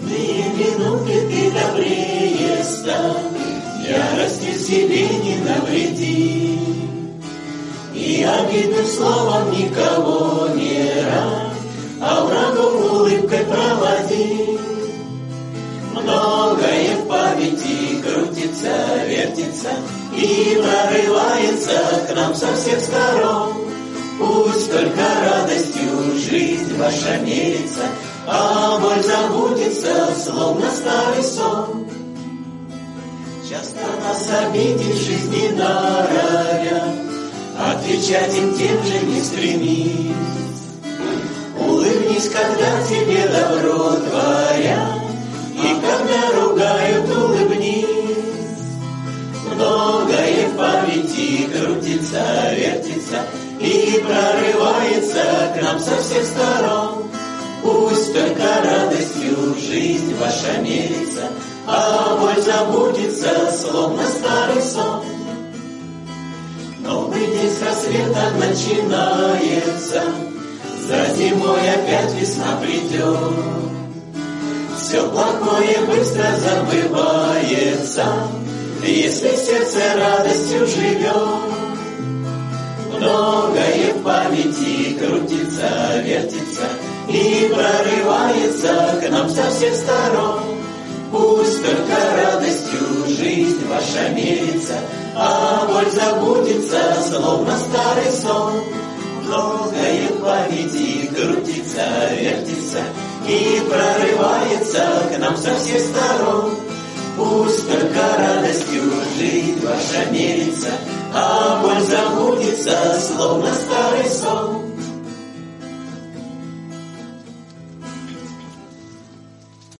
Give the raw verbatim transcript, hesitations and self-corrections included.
Трудные минуты ты добрее стань, ярости себе не навреди. И обидным словом никого не рань, а врагов улыбкой проводи. Многое в памяти крутится, вертится и прорывается к нам со всех сторон. Пусть только радостью жизнь ваша мерится, а боль забудется, словно старый сон. Часто нас обидеть в жизни норовят, отвечать им тем же не стремись. Улыбнись, когда тебе добро творят, и когда ругают, улыбнись. Многое в памяти крутится, вертится и прорывается к нам со всех сторон. Пусть только радостью жизнь ваша мерится, а боль забудется, словно старый сон. Новый день с рассветом начинается, за зимой опять весна придет. Все плохое быстро забывается, если сердце радостью живет. Многое в памяти крутится, вертится и прорывается к нам со всех сторон. Пусть только радостью жизнь ваша мерится, а боль забудется, словно старый сон. Многое в памяти крутится, вертится и прорывается к нам со всех сторон. Пусть только радостью жизнь ваша мерится, а боль забудется, словно старый сон.